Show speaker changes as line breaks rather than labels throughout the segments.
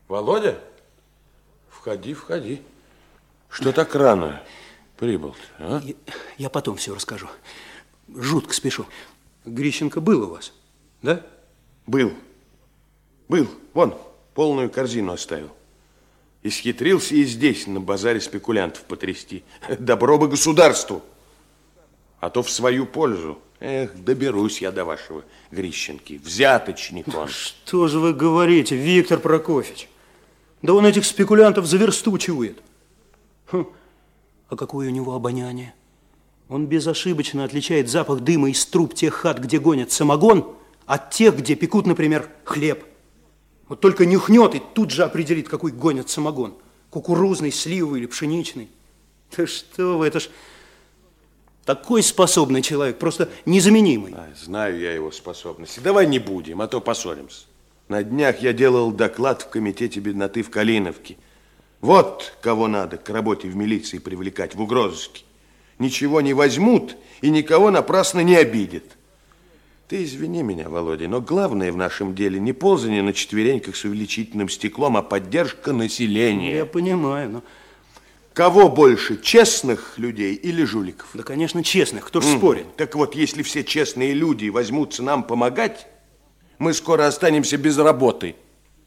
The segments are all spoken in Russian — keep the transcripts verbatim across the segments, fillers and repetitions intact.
Володя, входи, входи. Что так рано прибыл-то, а?
Я, я потом все расскажу. Жутко спешу. Грищенко был у вас, да?
Был. Был. Вон, полную корзину оставил. Исхитрился и здесь, на базаре спекулянтов, потрясти. Добро бы государству. А то в свою пользу. Эх, доберусь я до вашего Грищенки. Взяточник он.
Что же вы говорите, Виктор Прокофьевич? Да он этих спекулянтов за версту чует. Хм. А какое у него обоняние? Он безошибочно отличает запах дыма из труб тех хат, где гонят самогон, от тех, где пекут, например, хлеб. Вот только нюхнет и тут же определит, какой гонят самогон. Кукурузный, сливовый или пшеничный. Да что вы, это ж такой способный человек, просто незаменимый.
А, знаю я его способности. Давай не будем, а то поссоримся. На днях я делал доклад в комитете бедноты в Калиновке. Вот кого надо к работе в милиции привлекать, в угрозыске. Ничего не возьмут и никого напрасно не обидят. Ты извини меня, Володя, но главное в нашем деле не ползание на четвереньках с увеличительным стеклом, а поддержка населения.
Я понимаю, но...
Кого больше, честных людей или жуликов?
Да, конечно, честных, кто ж
Mm.
спорит.
Так вот, если все честные люди возьмутся нам помогать, мы скоро останемся без работы.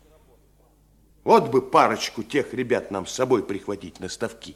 Вот бы парочку тех ребят нам с собой прихватить на ставки.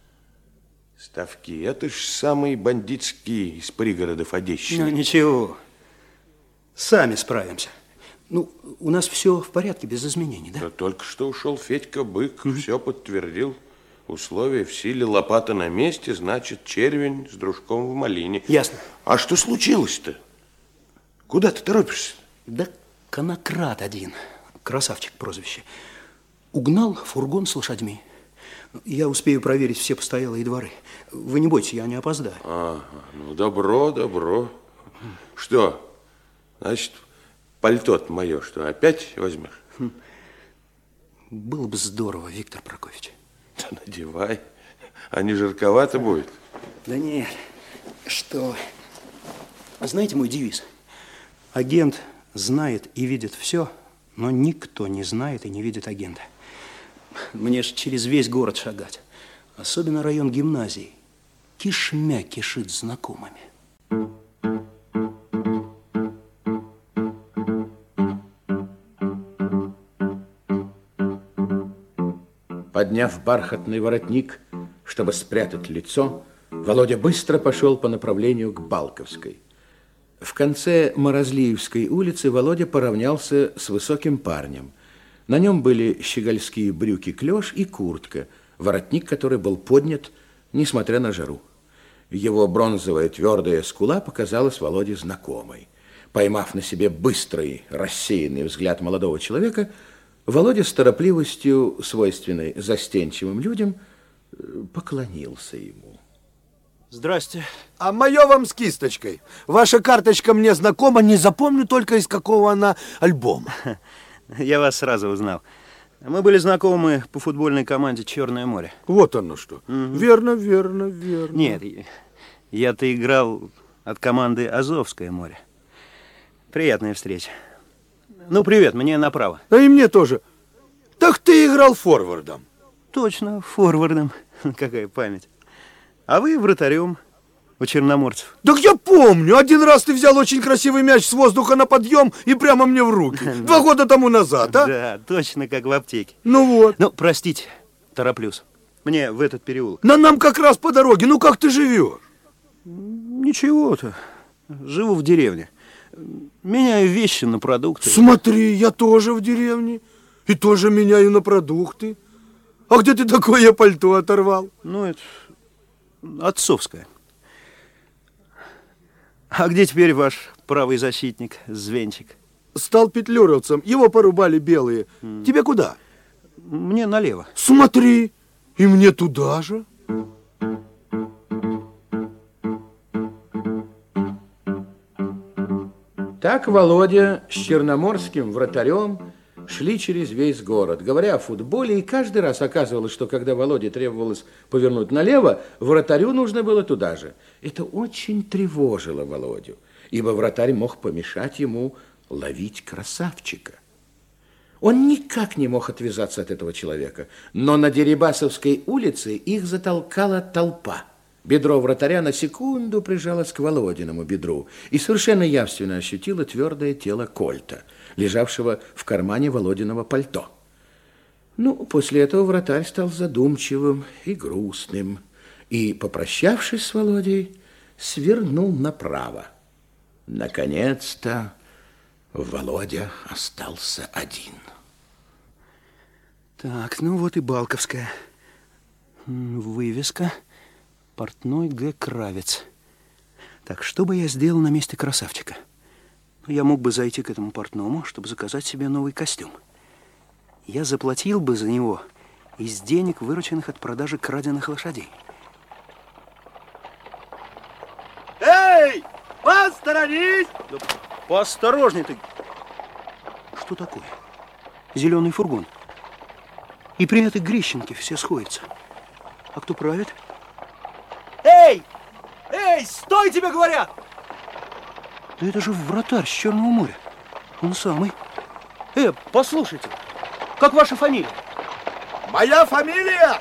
Ставки, это ж самые бандитские из пригородов Одещины.
Ну, ничего, сами справимся. Ну, у нас все в порядке, без изменений, да?
Да только что ушел Федька Бык, mm-hmm. все подтвердил. Условия в силе, лопата на месте, значит, червень с дружком в малине.
Ясно.
А что случилось-то? Куда ты торопишься?
Да конократ один, красавчик прозвище, угнал фургон с лошадьми. Я успею проверить все постоялые дворы. Вы не бойтесь, я не опоздаю.
Ага, ну добро, добро. Что, значит, пальто-то мое, что, опять возьмешь?
Хм. Было бы здорово, Виктор Прокофьевич.
Да надевай, а не жарковато будет?
Да нет, что... Знаете мой девиз? Агент знает и видит все, но никто не знает и не видит агента. Мне ж через весь город шагать. Особенно район гимназии. Кишмя кишит знакомыми.
Подняв бархатный воротник, чтобы спрятать лицо, Володя быстро пошел по направлению к Балковской. В конце Морозлиевской улицы Володя поравнялся с высоким парнем. На нем были щегольские брюки-клеш и куртка, воротник который был поднят, несмотря на жару. Его бронзовая твердая скула показалась Володе знакомой. Поймав на себе быстрый, рассеянный взгляд молодого человека, Володя с торопливостью, свойственной застенчивым людям, поклонился ему.
Здрасте.
А мое вам с кисточкой. Ваша карточка мне знакома, не запомню только из какого она альбома.
Я вас сразу узнал. Мы были знакомы по футбольной команде «Черное море».
Вот оно что.
Угу.
Верно, верно, верно.
Нет, я-то играл от команды «Азовское море». Приятная встреча. Ну, привет, мне направо.
А и мне тоже. Так ты играл форвардом.
Точно, форвардом. Какая память. А вы вратарем у черноморцев.
Так я помню. Один раз ты взял очень красивый мяч с воздуха на подъем и прямо мне в руки. Два года тому назад, а?
Да, точно как в аптеке.
Ну вот.
Ну, простите, тороплюсь. Мне в этот переулок.
Но нам как раз по дороге. Ну, как ты живешь?
Ничего-то. Живу в деревне. Меняю вещи на продукты.
Смотри, я тоже в деревне. И тоже меняю на продукты. А где ты такое пальто оторвал?
Ну, это отцовское. А где теперь ваш правый защитник, Звенчик?
Стал петлюровцем. Его порубали белые. Mm. Тебе куда?
Мне налево.
Смотри, и мне туда же.
Так Володя с черноморским вратарем шли через весь город, говоря о футболе, и каждый раз оказывалось, что когда Володе требовалось повернуть налево, вратарю нужно было туда же. Это очень тревожило Володю, ибо вратарь мог помешать ему ловить красавчика. Он никак не мог отвязаться от этого человека, но на Дерибасовской улице их затолкала толпа. Бедро вратаря на секунду прижалось к Володиному бедру и совершенно явственно ощутило твердое тело Кольта, лежавшего в кармане Володиного пальто. Ну, после этого вратарь стал задумчивым и грустным и, попрощавшись с Володей, свернул направо. Наконец-то Володя остался один.
Так, ну вот и Балковская. Вывеска. Портной Г. Кравец. Так, что бы я сделал на месте красавчика? Ну, я мог бы зайти к этому портному, чтобы заказать себе новый костюм. Я заплатил бы за него из денег, вырученных от продажи краденых лошадей.
Эй, посторонись!
Да поосторожней ты. Что такое? Зеленый фургон. И при этой Грищенке все сходятся. А кто правит?
Эй! Эй, стой, тебе говорят!
Да это же вратарь с Черного моря. Он самый. Э, послушайте, как ваша фамилия?
Моя фамилия!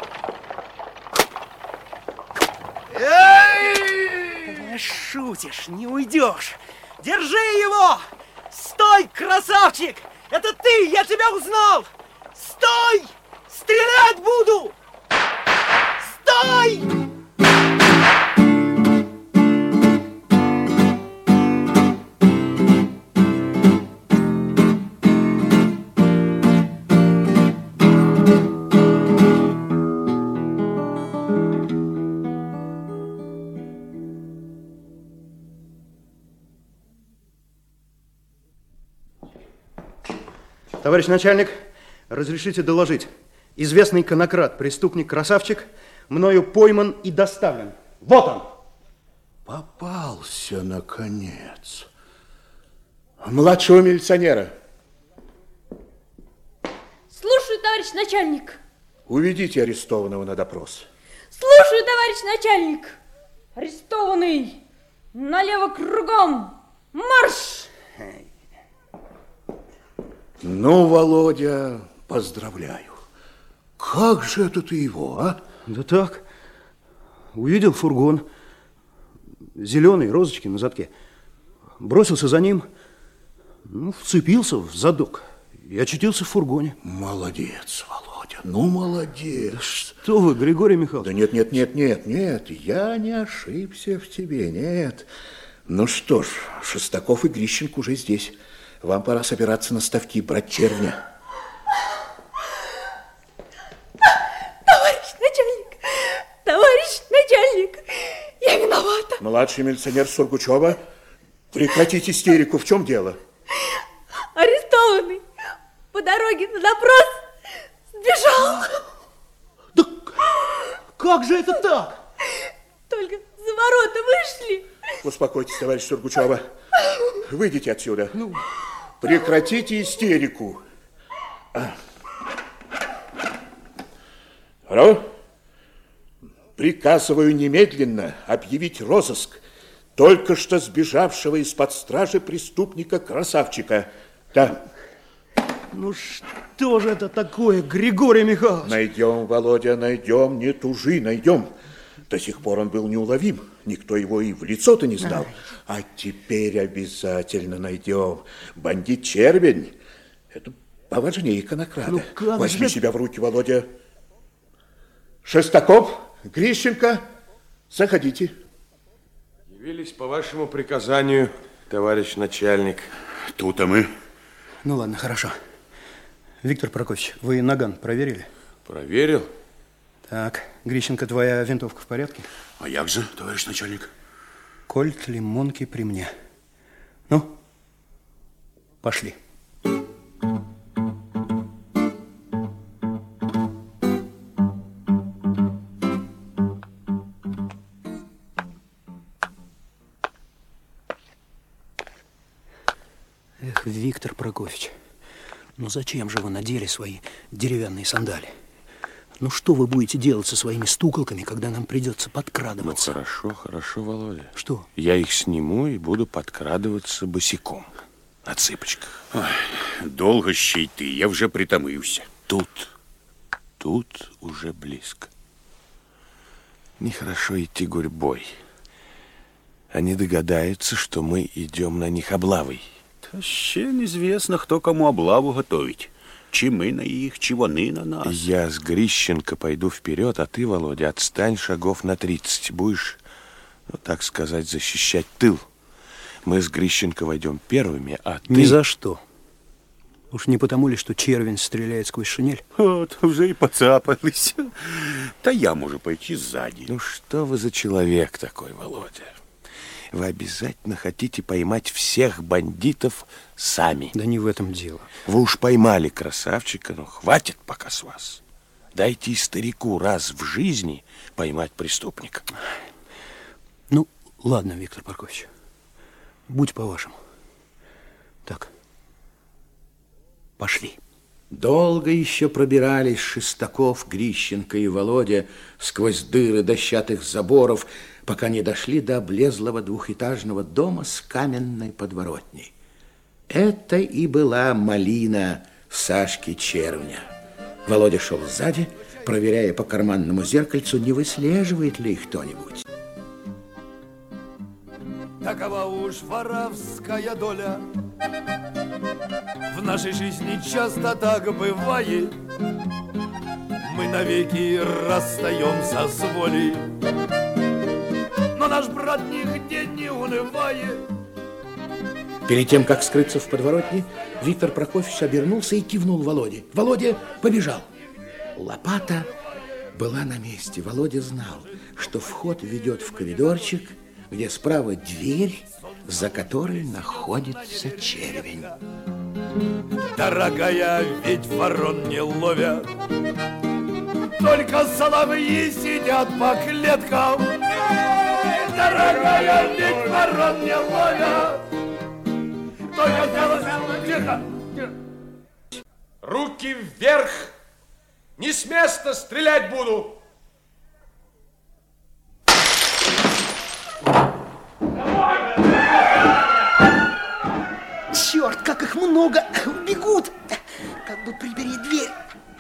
Эй!
Шутишь, не уйдешь. Держи его! Стой, красавчик! Это ты, я тебя узнал! Стой! Стрелять буду! Стой! Товарищ начальник, разрешите доложить. Известный конокрад, преступник Красавчик, мною пойман и доставлен. Вот он!
Попался, наконец. Младшего милиционера.
Слушаю, товарищ начальник.
Уведите арестованного на допрос.
Слушаю, товарищ начальник. Арестованный. Налево кругом. Марш!
Ну, Володя, поздравляю. Как же это ты его, а?
Да так. Увидел фургон. Зеленый, розочки на задке. Бросился за ним. Ну, вцепился в задок. И очутился в фургоне.
Молодец, Володя, ну молодец.
Да что вы, Григорий Михайлович?
Да нет, нет, нет, нет, нет, я не ошибся в тебе, нет. Ну что ж, Шестаков и Грищенко уже здесь. Вам пора собираться на ставки, брать червня.
Товарищ начальник, товарищ начальник, я виновата.
Младший милиционер Сургучева, прекратите истерику. В чем дело?
Арестованный по дороге на допрос сбежал.
Да как же это так?
Только за ворота вышли.
Успокойтесь, товарищ Сургучева. Выйдите отсюда. Ну... Прекратите истерику. Алло? Приказываю немедленно объявить розыск только что сбежавшего из-под стражи преступника Красавчика. Да.
Ну что же это такое, Григорий Михайлович?
Найдем, Володя, найдем, не тужи, найдем. До сих пор он был неуловим. Никто его и в лицо-то не знал. А теперь обязательно найдем. Бандит Червень. Это поважнее конокрада. Ну, возьми же... себя в руки, Володя. Шестаков, Грищенко, заходите.
Явились по вашему приказанию, товарищ начальник.
Тут-то мы.
Ну ладно, хорошо. Виктор Прокофьевич, вы наган проверили?
Проверил.
Так, Грищенко, твоя винтовка в порядке?
А як же, товарищ начальник?
Кольт лимонки при мне. Ну, пошли. Эх, Виктор Прокофьевич, ну зачем же вы надели свои деревянные сандали? Ну что вы будете делать со своими стуколками, когда нам придется подкрадываться?
Ну хорошо, хорошо, Володя.
Что?
Я их сниму и буду подкрадываться босиком, на цыпочках.
Ой,
Долго ще йти, я вже притомився.
Тут, тут уже близко. Нехорошо идти гурьбой. Они догадаются, что мы идем на них облавой.
Та ще неізвісно, хто кому облаву готовить. Чи ми на їх, чи вони на нас.
Я с Грищенко пойду вперед, а ты, Володя, отстань шагов на тридцать. Будешь, ну, так сказать, защищать тыл. Мы с Грищенко войдем первыми, а ты...
Ни за что. Уж не потому ли, что червень стреляет сквозь шинель?
От, вже і поцапались. Та я можу пойти сзади.
Ну что вы за человек такой, Володя? Вы обязательно хотите поймать всех бандитов сами.
Да не в этом дело.
Вы уж поймали красавчика, но хватит пока с вас. Дайте и старику раз в жизни поймать преступника.
Ну, ладно, Виктор Прокофьевич. Будь по-вашему. Так, пошли.
Долго еще пробирались Шестаков, Грищенко и Володя сквозь дыры дощатых заборов, пока не дошли до облезлого двухэтажного дома с каменной подворотней. Это и была малина Сашки Червня. Володя шел сзади, проверяя по карманному зеркальцу, не выслеживает ли их кто-нибудь.
Такова уж воровская доля. В нашей жизни часто так бывает. Мы навеки расстаемся с волей. Но наш брат нигде не унывает.
Перед тем, как скрыться в подворотне, Виктор Прокофьевич обернулся и кивнул Володе. Володя побежал. Лопата была на месте. Володя знал, что вход ведет в коридорчик, где справа дверь, за которой находится червень.
Дорогая, ведь ворон не ловят, только соловьи сидят по клеткам. Дорогая, ведь ворон не ловят, только соловьи... Тихо!
Руки вверх! Не с места стрелять буду!
Черт, как их много! Бегут! Как бы припереть дверь.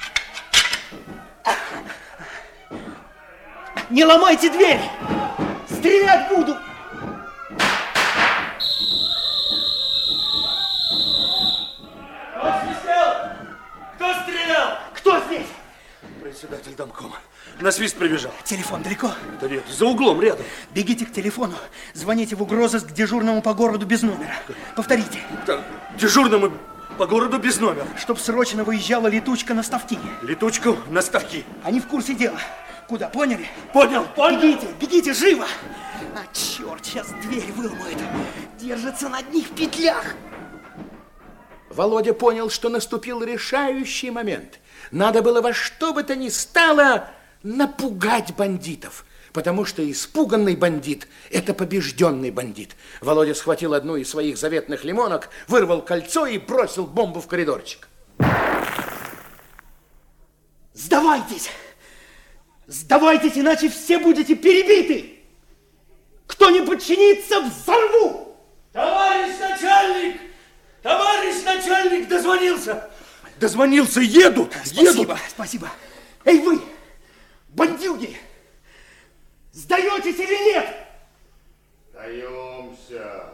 Не ломайте дверь! Стрелять буду!
Кто свистел? Кто стрелял?
Кто здесь?
Председатель домкома. На свист прибежал.
Телефон далеко?
Да нет, за углом рядом.
Бегите к телефону, звоните в угрозыск к дежурному по городу без номера. Повторите.
Так, дежурному по городу без номера.
Чтоб срочно выезжала летучка на ставки.
Летучку на ставки.
Они в курсе дела. Куда, поняли?
Понял, понял.
Бегите, бегите, живо! А, черт, сейчас дверь выломают. Держится на одних петлях.
Володя понял, что наступил решающий момент. Надо было во что бы то ни стало напугать бандитов, потому что испуганный бандит – это побежденный бандит. Володя схватил одну из своих заветных лимонок, вырвал кольцо и бросил бомбу в коридорчик.
Сдавайтесь! Сдавайтесь, иначе все будете перебиты! Кто не подчинится, взорву!
Товарищ начальник! Товарищ начальник дозвонился! Дозвонился, едут!
Спасибо,
едут.
спасибо. Эй, вы, бандюги! Сдаетесь или нет?
Сдаемся.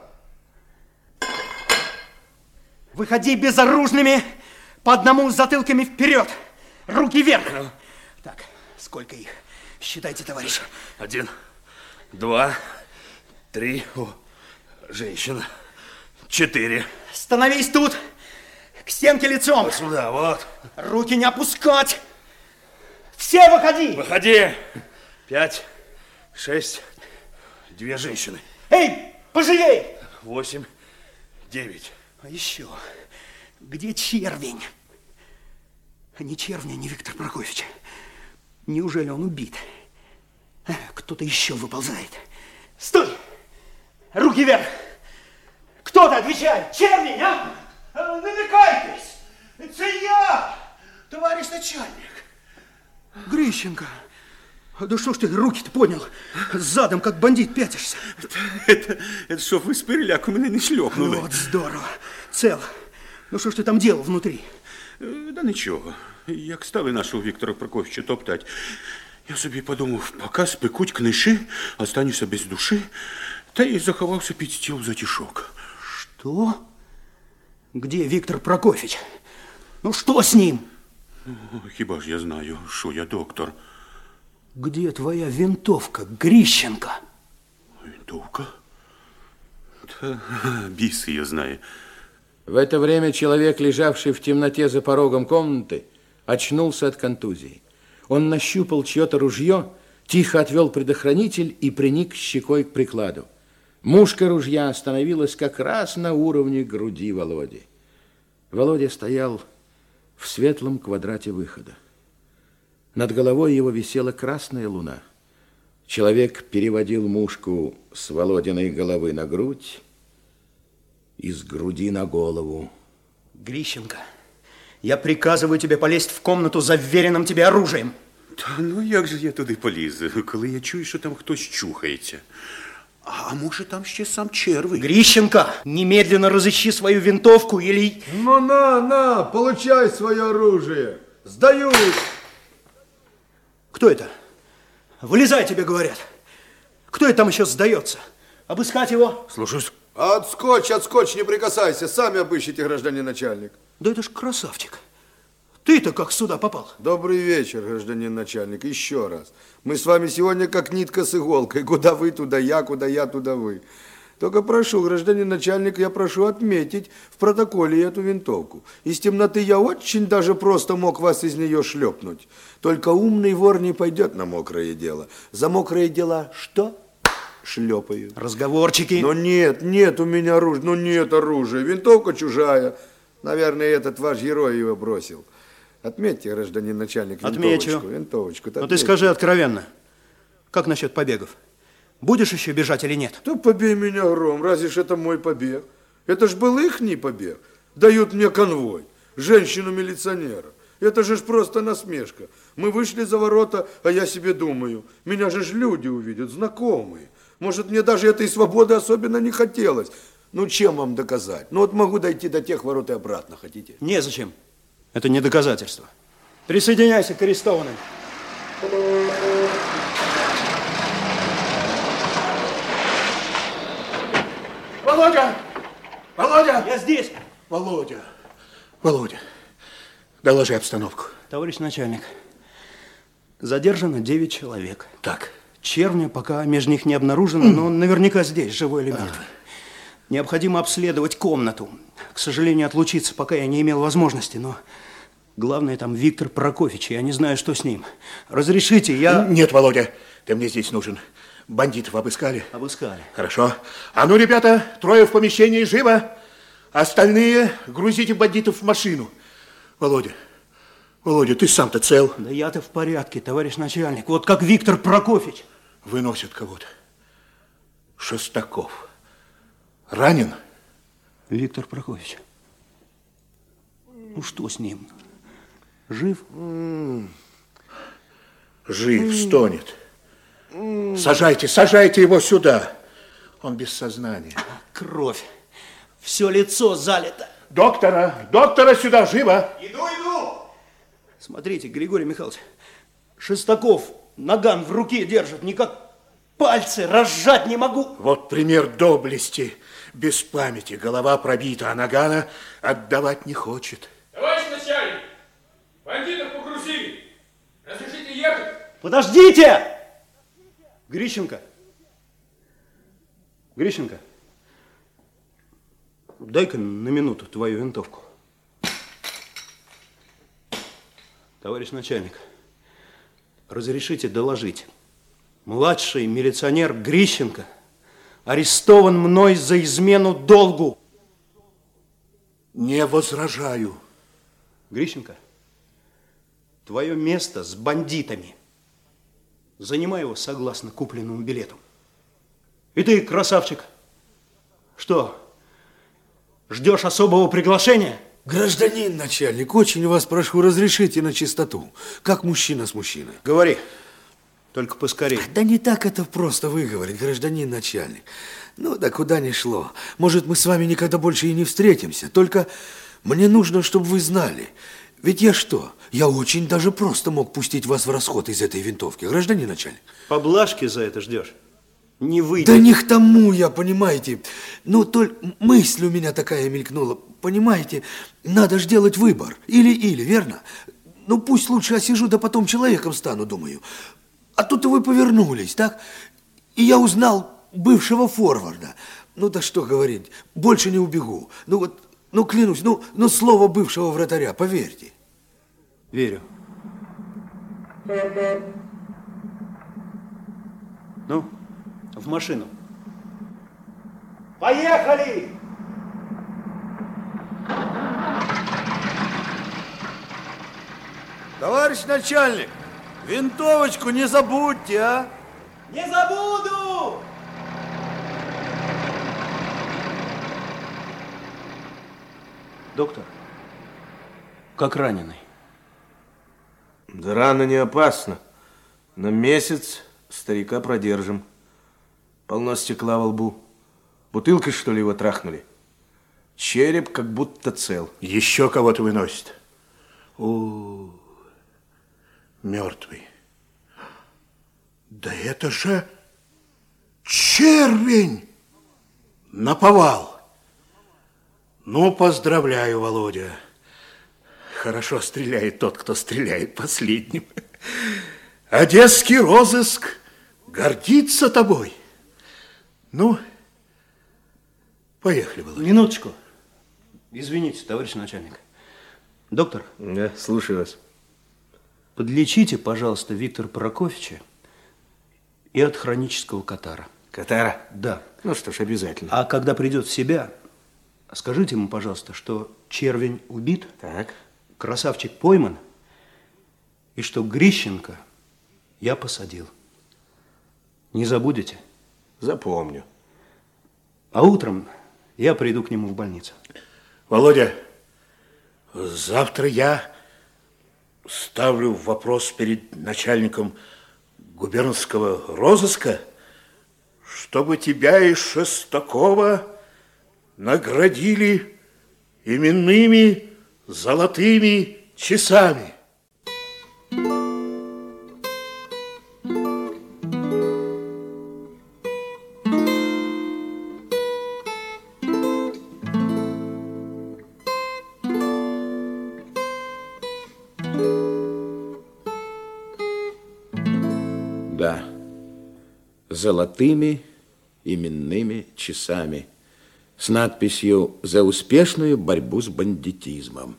Выходи безоружными, по одному с затылками вперед. Руки вверх. Так, сколько их? Считайте, товарищ.
Один, два, три. О, женщина. Четыре.
Становись тут. К стенке лицом.
Вот сюда, вот.
Руки не опускать. Все выходи.
Выходи. Пять, шесть, две женщины.
Эй, поживей.
Восемь, девять.
А еще, где червень? А не червня, не Виктор Прокофьевич. Неужели он убит? Кто-то еще выползает. Стой! Руки вверх! Кто-то отвечает! Червень, а?
Намекайтесь! Это я, товарищ начальник.
Грищенко, да что ж ты руки-то поднял? Задом, как бандит, пятишься.
Это, это что, вы с переляку меня не шлепнули?
Вот здорово. Цел.
Ну, що ж ти там делал внутрі?
Да нічого. Як стали нашого Віктора Прокофьевича топтать, я собі подумав, поки спекуть книжі, остануся без душі, та й заховався під стіл затишок.
Что? Где Виктор Прокофьевич? Ну, что с ним?
Хіба ж я знаю, що я доктор.
Где твоя винтовка, Грищенко?
Винтовка? Да, бис ее знает.
В это время человек, лежавший в темноте за порогом комнаты, очнулся от контузии. Он нащупал чье-то ружье, тихо отвел предохранитель и приник щекой к прикладу. Мушка ружья остановилась как раз на уровне груди Володи. Володя стоял в светлом квадрате выхода. Над головой его висела красная луна. Человек переводил мушку с Володиной головы на грудь и с груди на голову.
Грищенко, я приказываю тебе полезть в комнату за вверенным тебе оружием.
Та ну як же я туди полізу, коли я чую, що там хтось чухається? А, а може там ще сам червий?
Грищенко, немедленно разыщи свою винтовку или...
Ну на, на, получай свое оружие. Сдаюсь.
Кто это? Вылезай, тебе говорят. Кто это там еще сдается? Обыскать его?
Слушаюсь.
Отскочь, отскочь, не прикасайся. Сами обыщите, гражданин начальник.
Да это ж красавчик. Ты-то как сюда попал?
Добрый вечер, гражданин начальник. Еще раз. Мы с вами сегодня как нитка с иголкой. Куда вы, туда я, куда я, туда вы. Только прошу, гражданин начальник, я прошу отметить в протоколе эту винтовку. Из темноты я очень даже просто мог вас из нее шлепнуть. Только умный вор не пойдет на мокрое дело. За мокрое дело что? Шлепаю.
Разговорчики.
Но нет, нет у меня оружия. Ну нет оружия. Винтовка чужая. Наверное, этот ваш герой его бросил. Отметьте, гражданин начальник, винтовочку.
Отмечу.
Винтовочку.
Но ты скажи откровенно, как насчет побегов? Будешь еще бежать или нет?
Да побей меня гром, разве ж это мой побег? Это ж был ихний побег. Дают мне конвой, женщину-милиционера. Это же ж просто насмешка. Мы вышли за ворота, а я себе думаю, меня же ж люди увидят, знакомые. Может, мне даже этой свободы особенно не хотелось. Ну, чем вам доказать? Ну, вот могу дойти до тех ворот и обратно, хотите?
Незачем. Это не доказательство. Присоединяйся к арестованным.
Володя! Володя!
Я здесь.
Володя! Володя, доложи обстановку.
Товарищ начальник, задержано девять человек.
Так.
Черня пока между них не обнаружено, но он наверняка здесь, живой или мертвый. Необходимо обследовать комнату. К сожалению, отлучиться пока я не имел возможности, но главное там Виктор Прокофьевич, я не знаю, что с ним. Разрешите, я...
Нет, Володя, ты мне здесь нужен. Бандитов обыскали?
Обыскали.
Хорошо. А ну, ребята, трое в помещении, живо. Остальные грузите бандитов в машину. Володя, Володя, ты сам-то цел?
Да я-то в порядке, товарищ начальник. Вот как Виктор Прокофьевич.
Выносят кого-то. Шестаков. Ранен?
Виктор Прокофьевич. Ну, что с ним? Жив?
Жив, стонет. Сажайте, сажайте его сюда. Он без сознания.
Кровь. Все лицо залито.
Доктора, доктора сюда, живо.
Иду, иду.
Смотрите, Григорий Михайлович, Шестаков наган в руке держит, никак пальцы разжать не могу.
Вот пример доблести. Без памяти, голова пробита, а нагана отдавать не хочет.
Товарищ начальник, бандитов погрузили. Разрешите ехать?
Подождите! Грищенко. Грищенко. Дай-ка на минуту твою винтовку. Товарищ начальник, разрешите доложить. Младший милиционер Грищенко арестован мной за измену долгу.
Не возражаю.
Грищенко, твое место с бандитами. Занимай его согласно купленному билету. И ты, красавчик, что, ждешь особого приглашения?
Гражданин начальник, очень вас прошу, разрешите на чистоту, как мужчина с мужчиной.
Говори, только поскорее.
Да не так это просто выговорить, гражданин начальник. Ну, да куда ни шло. Может, мы с вами никогда больше и не встретимся. Только Мне нужно, чтобы вы знали. Ведь я что? Я очень даже просто мог пустить вас в расход из этой винтовки, гражданин начальник.
Поблажки за это ждешь? Не выйдет.
Да не к тому я, понимаете. Ну, только мысль у меня такая мелькнула. Понимаете, надо же делать выбор. Или-или, верно? Ну, пусть лучше осижу, да потом человеком стану, думаю. А тут вы повернулись, так? И я узнал бывшего форварда. Ну, да что говорить, больше не убегу. Ну, вот, ну, клянусь, ну, ну слово бывшего вратаря, поверьте.
Верю. Ну, в машину.
Поехали!
Товарищ начальник, винтовочку не забудьте, а?
Не забуду!
Доктор, как раненый?
Да рана не опасна. На месяц старика продержим. Полно стекла во лбу. Бутылкой, что ли, его трахнули? Череп как будто цел.
Еще кого-то выносит. О, мертвый. Да это же червень! Наповал. Ну, поздравляю, Володя. Хорошо стреляет тот, кто стреляет последним. Одесский розыск гордится тобой. Ну, поехали, Володя.
Минуточку. Извините, товарищ начальник. Доктор.
Да, слушаю вас.
Подлечите, пожалуйста, Виктора Прокофьевича и от хронического катара.
Катара?
Да.
Ну что ж, обязательно.
А когда придет в себя, скажите ему, пожалуйста, что червень убит,
Так.
красавчик пойман, и что Грищенко я посадил. Не забудете?
Запомню.
А утром я приду к нему в больницу.
Володя, завтра я ставлю вопрос перед начальником губернского розыска, чтобы тебя и Шестакова наградили именными золотыми часами.
Да, золотыми именными часами с надписью «За успешную борьбу с бандитизмом».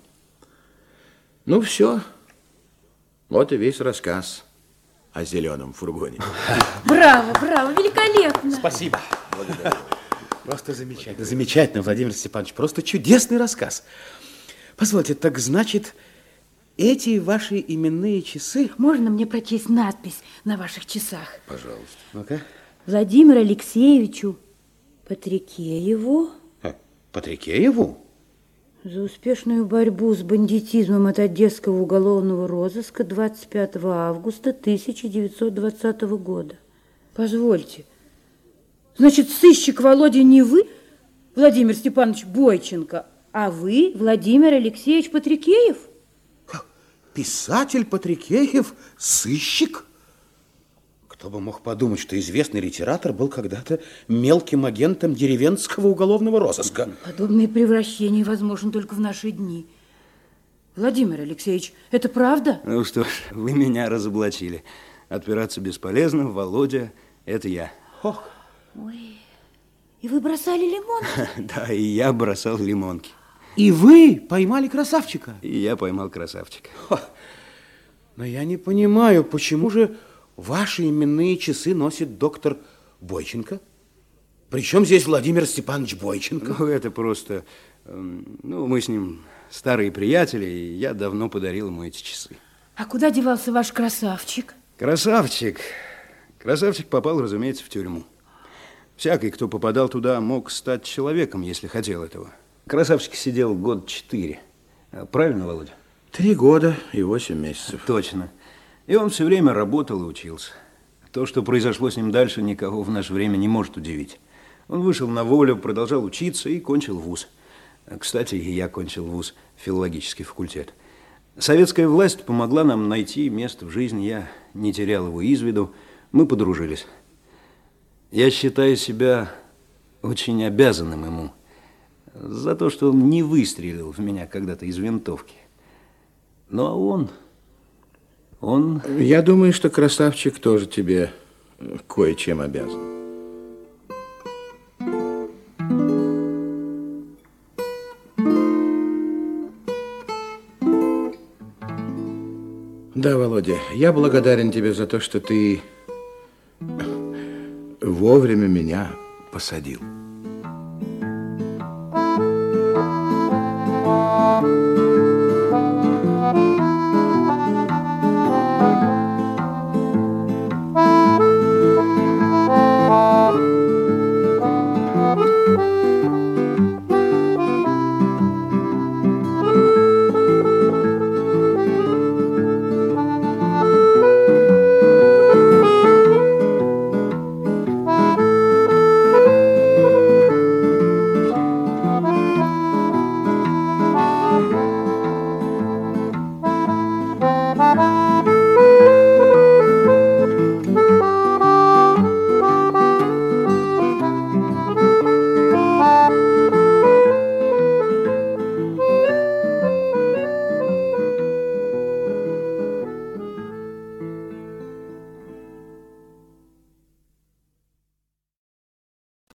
Ну, все. Вот и весь рассказ о зеленом фургоне.
Браво, браво, великолепно.
Спасибо. Благодарю. Просто замечательно. Замечательно, Владимир Степанович. Просто чудесный рассказ. Позвольте, так значит, эти ваши именные часы...
Можно мне прочесть надпись на ваших часах?
Пожалуйста.
Ну-ка.
Владимиру Алексеевичу Патрикееву.
А, Патрикееву?
За успешную борьбу с бандитизмом от Одесского уголовного розыска двадцать пятого августа тысяча девятьсот двадцатого года. Позвольте, значит, сыщик Володя не вы, Владимир Степанович Бойченко, а вы, Владимир Алексеевич Патрикеев?
Писатель Патрикеев, сыщик? Кто бы мог подумать, что известный литератор был когда-то мелким агентом деревенского уголовного розыска.
Подобные превращения возможны только в наши дни. Владимир Алексеевич, это правда?
Ну что ж, вы меня разоблачили. Отпираться бесполезно, Володя, это я.
Ох.
Ой, и вы бросали лимонки?
Да, и я бросал лимонки.
И вы поймали красавчика?
И я поймал красавчика.
Ха. Но я не понимаю, почему же ваши именные часы носит доктор Бойченко? Причем здесь Владимир Степанович Бойченко?
Ну, это просто... Ну, мы с ним старые приятели, и я давно подарил ему эти часы.
А куда девался ваш красавчик?
Красавчик? Красавчик попал, разумеется, в тюрьму. Всякий, кто попадал туда, мог стать человеком, если хотел этого. Красавчик сидел год четыре. Правильно, Володя?
Три года и восемь месяцев.
Точно. И он все время работал и учился. То, что произошло с ним дальше, никого в наше время не может удивить. Он вышел на волю, продолжал учиться и кончил вуз. Кстати, я окончил вуз филологический факультет. Советская власть помогла нам найти место в жизни. Я не терял его из виду. Мы подружились. Я считаю себя очень обязанным ему за то, что он не выстрелил в меня когда-то из винтовки. Ну, а он... Он...
Я думаю, что красавчик тоже тебе кое-чем обязан. Да, Володя, я благодарен тебе за то, что ты вовремя меня посадил.